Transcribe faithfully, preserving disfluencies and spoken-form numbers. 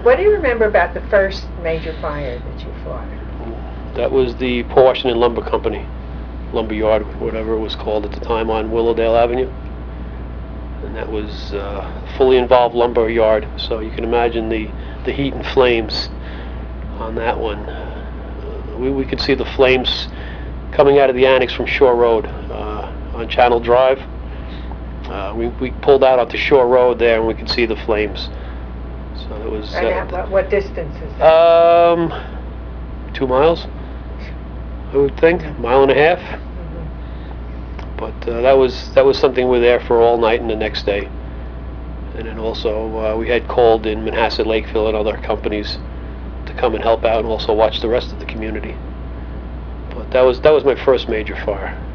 What do you remember about the first major fire that you fought? That was the Port Washington Lumber Company, Lumber Yard, whatever it was called at the time, on Willowdale Avenue. And that was uh, a fully involved lumber yard, so you can imagine the, the heat and flames on that one. Uh, we, we could see the flames coming out of the annex from Shore Road uh, on Channel Drive. Uh, we, we pulled out onto Shore Road there, and we could see the flames. So it was. And Uh, at what, what distance is that? um, two miles, I would think, a mile and a half. Mm-hmm. But uh, that was that was something we were there for all night and the next day. And then also uh, we had called in Manhasset, Lakeville, and other companies to come and help out and also watch the rest of the community. But that was that was my first major fire.